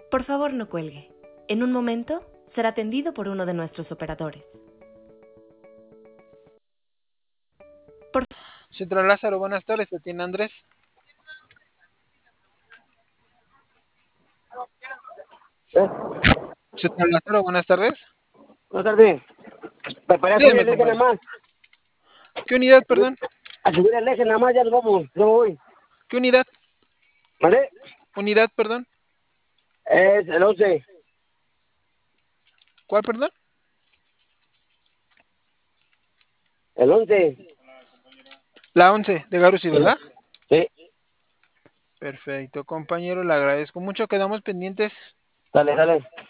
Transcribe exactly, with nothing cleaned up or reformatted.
Por favor, no cuelgue. En un momento será atendido por uno de nuestros operadores. Por... Centro Lázaro, buenas tardes, ¿te atiende Andrés? ¿Eh? Centro Lázaro, buenas tardes. Buenas tardes. Me paré a subir Dígame, el eje nada compañero. más. ¿Qué unidad, perdón? A subir el eje nada más, ya nos vamos. Yo me voy. ¿Qué unidad? ¿Vale? Unidad, perdón. Es el once. ¿Cuál, perdón? El once. La once de Garusi, ¿verdad? Sí. Perfecto, compañero, le agradezco mucho. Quedamos pendientes. Dale, dale.